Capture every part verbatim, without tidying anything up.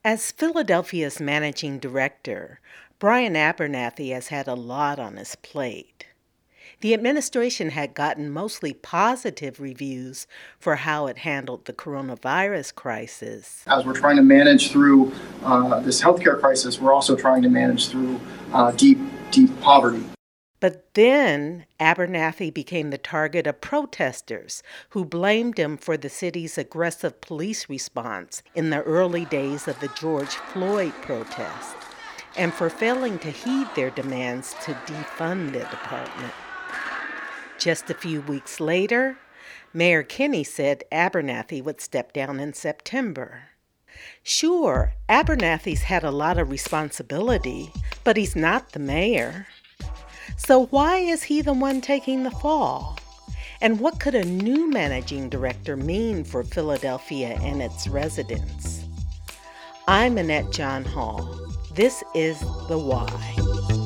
As Philadelphia's managing director, Brian Abernathy has had a lot on his plate. The administration had gotten mostly positive reviews for how it handled the coronavirus crisis. As we're trying to manage through uh, this healthcare crisis, we're also trying to manage through uh, deep, deep poverty. But then Abernathy became the target of protesters who blamed him for the city's aggressive police response in the early days of the George Floyd protest, and for failing to heed their demands to defund the department. Just a few weeks later, Mayor Kenney said Abernathy would step down in September. Sure, Abernathy's had a lot of responsibility, but he's not the mayor. So why is he the one taking the fall? And what could a new managing director mean for Philadelphia and its residents? I'm Annette John Hall. This is The Why.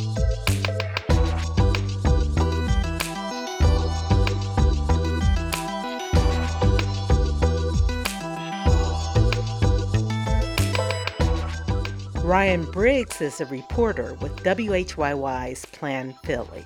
Ryan Briggs is a reporter with W H Y Y's Plan Philly.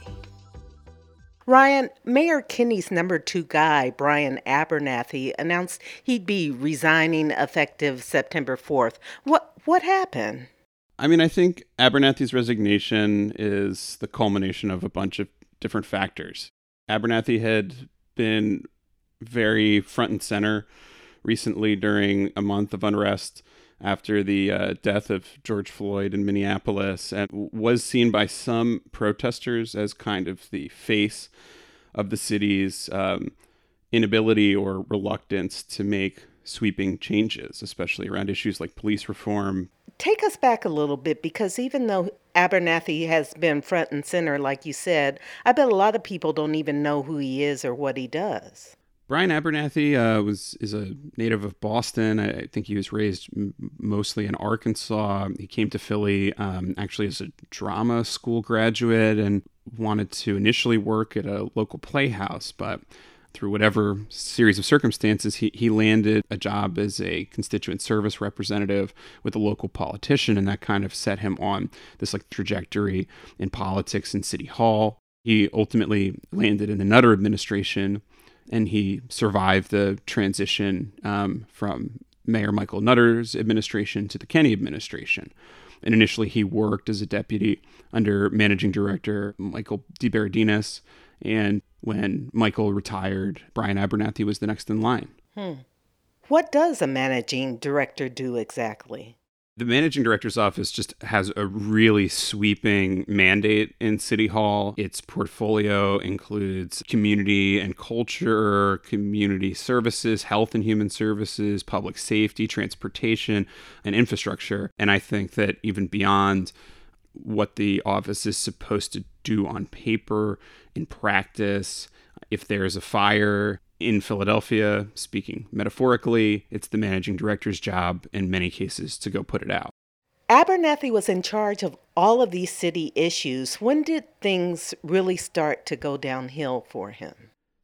Ryan, Mayor Kenney's number two guy, Brian Abernathy, announced he'd be resigning effective September fourth. What what happened? I mean, I think Abernathy's resignation is the culmination of a bunch of different factors. Abernathy had been very front and center recently during a month of unrest after the uh, death of George Floyd in Minneapolis, and was seen by some protesters as kind of the face of the city's um, inability or reluctance to make sweeping changes, especially around issues like police reform. Take us back a little bit, because even though Abernathy has been front and center, like you said, I bet a lot of people don't even know who he is or what he does. Brian Abernathy uh, was is a native of Boston. I think he was raised m- mostly in Arkansas. He came to Philly um, actually as a drama school graduate and wanted to initially work at a local playhouse, but through whatever series of circumstances, he, he landed a job as a constituent service representative with a local politician, and that kind of set him on this like trajectory in politics in City Hall. He ultimately landed in the Nutter administration, and he survived the transition um, from Mayor Michael Nutter's administration to the Kenney administration. And initially he worked as a deputy under managing director Michael DeBerardinis. And when Michael retired, Brian Abernathy was the next in line. Hmm. What does a managing director do exactly? The managing director's office just has a really sweeping mandate in City Hall. Its portfolio includes community and culture, community services, health and human services, public safety, transportation, and infrastructure. And I think that even beyond what the office is supposed to do on paper, in practice, if there's a fire in Philadelphia, speaking metaphorically, it's the managing director's job in many cases to go put it out. Abernathy was in charge of all of these city issues. When did things really start to go downhill for him?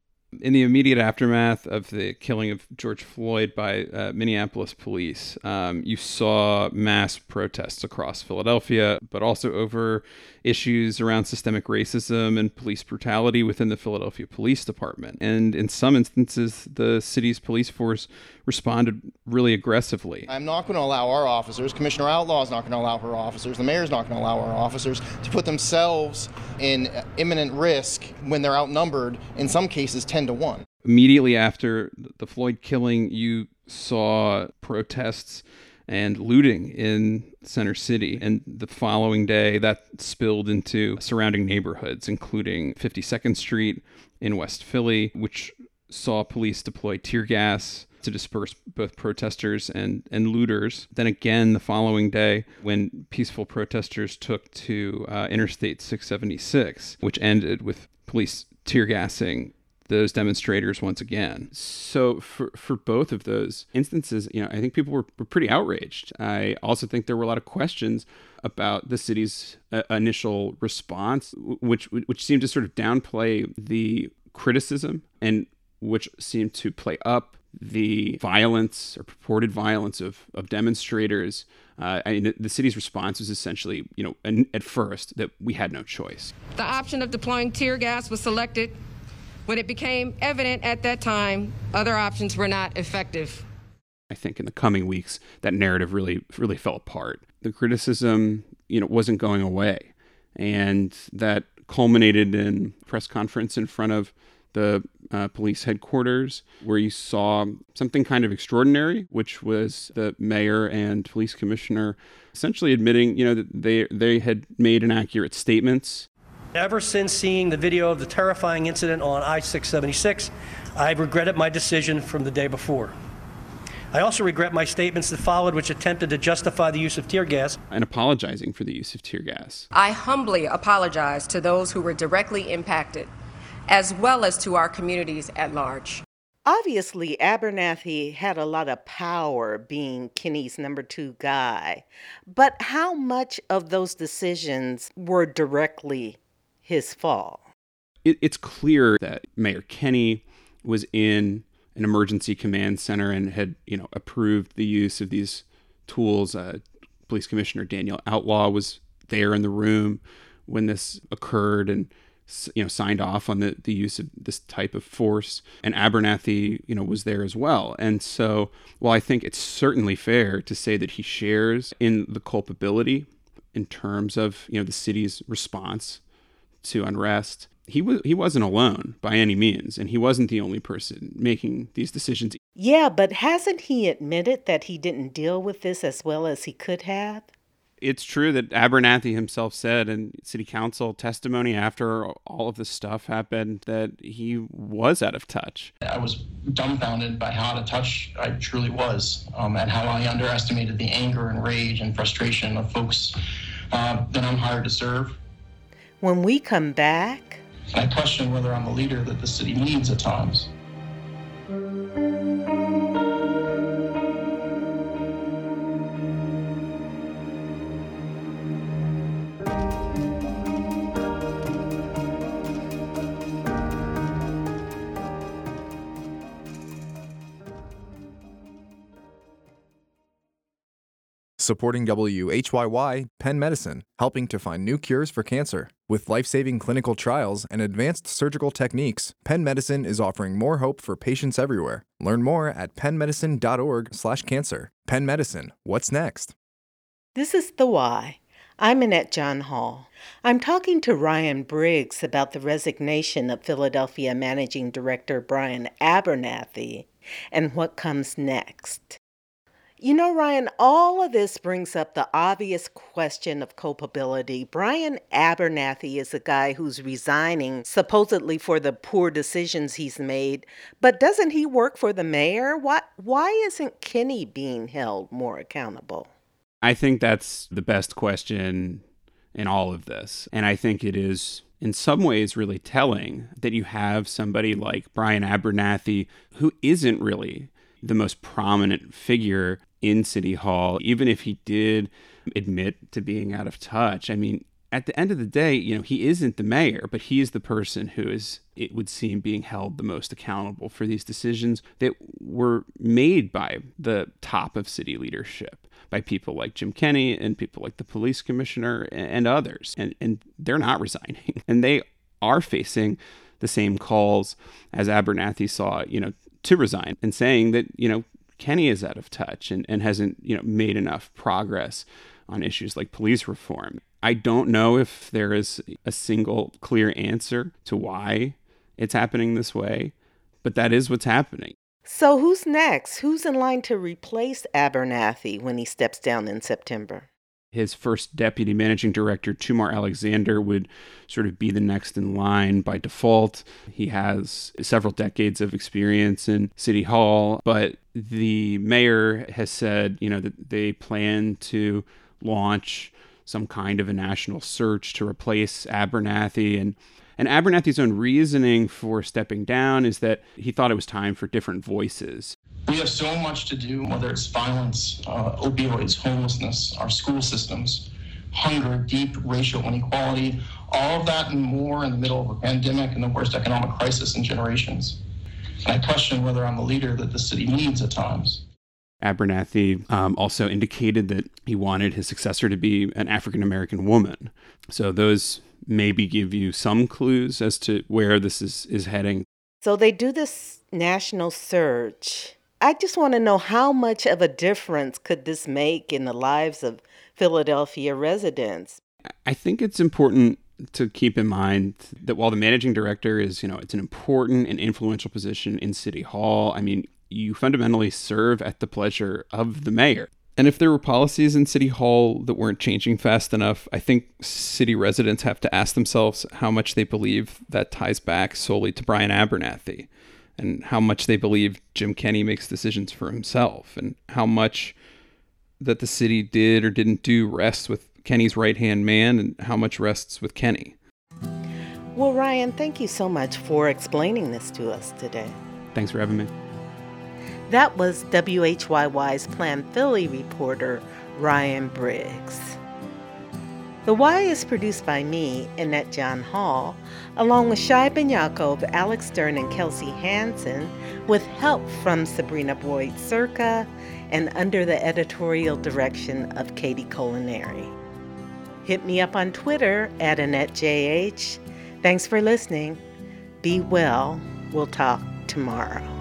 In the immediate aftermath of the killing of George Floyd by uh, Minneapolis police, um, you saw mass protests across Philadelphia, but also over issues around systemic racism and police brutality within the Philadelphia Police Department. And in some instances, the city's police force responded really aggressively. I'm not going to allow our officers, Commissioner Outlaw is not going to allow her officers, the mayor's not going to allow our officers to put themselves in imminent risk when they're outnumbered, in some cases ten to one. Immediately after the Floyd killing, you saw protests and looting in Center City. And the following day, that spilled into surrounding neighborhoods, including fifty-second Street in West Philly, which saw police deploy tear gas to disperse both protesters and, and looters. Then again, the following day, when peaceful protesters took to uh, Interstate six seventy-six, which ended with police tear gassing those demonstrators once again. So for for both of those instances, you know, I think people were, were pretty outraged. I also think there were a lot of questions about the city's uh, initial response, which which seemed to sort of downplay the criticism and which seemed to play up the violence or purported violence of, of demonstrators. Uh, I mean, the city's response was essentially, you know, at first that we had no choice. The option of deploying tear gas was selected when it became evident at that time other options were not effective. I think in the coming weeks, that narrative really, really fell apart. The criticism, you know, wasn't going away. And that culminated in a press conference in front of the uh, police headquarters, where you saw something kind of extraordinary, which was the mayor and police commissioner essentially admitting, you know, that they they had made inaccurate statements. Ever since seeing the video of the terrifying incident on I six seventy-six, I've regretted my decision from the day before. I also regret my statements that followed, which attempted to justify the use of tear gas. And apologizing for the use of tear gas. I humbly apologize to those who were directly impacted, as well as to our communities at large. Obviously, Abernathy had a lot of power being Kenney's number two guy, but how much of those decisions were directly his fault? It, it's clear that Mayor Kenney was in an emergency command center and had, you know, approved the use of these tools. Uh, Police Commissioner Daniel Outlaw was there in the room when this occurred and, you know, signed off on the, the use of this type of force. And Abernathy, you know, was there as well. And so while I think it's certainly fair to say that he shares in the culpability in terms of, you know, the city's response to unrest, he was he wasn't alone by any means, and he wasn't the only person making these decisions. Yeah, but hasn't he admitted that he didn't deal with this as well as he could have? It's true that Abernathy himself said in city council testimony after all of this stuff happened that he was out of touch. I was dumbfounded by how out of touch I truly was, um, and how I underestimated the anger and rage and frustration of folks uh, that I'm hired to serve. When we come back, I question whether I'm the leader that the city needs at times. Supporting W H Y Y, Penn Medicine, helping to find new cures for cancer. With life-saving clinical trials and advanced surgical techniques, Penn Medicine is offering more hope for patients everywhere. Learn more at penn medicine dot org slash cancer. Penn Medicine, what's next? This is The Why. I'm Annette John Hall. I'm talking to Ryan Briggs about the resignation of Philadelphia Managing Director Brian Abernathy and what comes next. You know, Ryan, all of this brings up the obvious question of culpability. Brian Abernathy is a guy who's resigning supposedly for the poor decisions he's made, but doesn't he work for the mayor? Why, why isn't Kenney being held more accountable? I think that's the best question in all of this. And I think it is in some ways really telling that you have somebody like Brian Abernathy who isn't really the most prominent figure in City Hall, even if he did admit to being out of touch. I mean, at the end of the day, you know, he isn't the mayor, but he is the person who is, it would seem, being held the most accountable for these decisions that were made by the top of city leadership, by people like Jim Kenney and people like the police commissioner and others. And, and they're not resigning. And they are facing the same calls as Abernathy saw, you know, to resign, and saying that, you know, Kenney is out of touch and, and hasn't, you know, made enough progress on issues like police reform. I don't know if there is a single clear answer to why it's happening this way, but that is what's happening. So who's next? Who's in line to replace Abernathy when he steps down in September? His first deputy managing director, Tumar Alexander, would sort of be the next in line by default. He has several decades of experience in City Hall, but the mayor has said, you know, that they plan to launch some kind of a national search to replace Abernathy. And And Abernathy's own reasoning for stepping down is that he thought it was time for different voices. We have so much to do, whether it's violence, uh, opioids, homelessness, our school systems, hunger, deep racial inequality, all of that and more in the middle of a pandemic and the worst economic crisis in generations. And I question whether I'm the leader that the city needs at times. Abernathy um, also indicated that he wanted his successor to be an African-American woman. So those maybe give you some clues as to where this is, is heading. So they do this national search. I just want to know, how much of a difference could this make in the lives of Philadelphia residents? I think it's important to keep in mind that while the managing director is, you know, it's an important and influential position in City Hall, I mean, you fundamentally serve at the pleasure of the mayor. And if there were policies in City Hall that weren't changing fast enough, I think city residents have to ask themselves how much they believe that ties back solely to Brian Abernathy, and how much they believe Jim Kenney makes decisions for himself, and how much that the city did or didn't do rests with Kenney's right-hand man, and how much rests with Kenney. Well, Ryan, thank you so much for explaining this to us today. Thanks for having me. That was W H Y Y's Plan Philly reporter, Ryan Briggs. The Y is produced by me, Annette John Hall, along with Shai Ben Yaakov, Alex Stern, and Kelsey Hansen, with help from Sabrina Boyd-Circa, and under the editorial direction of Katie Culinary. Hit me up on Twitter at AnnetteJH. Thanks for listening. Be well. We'll talk tomorrow.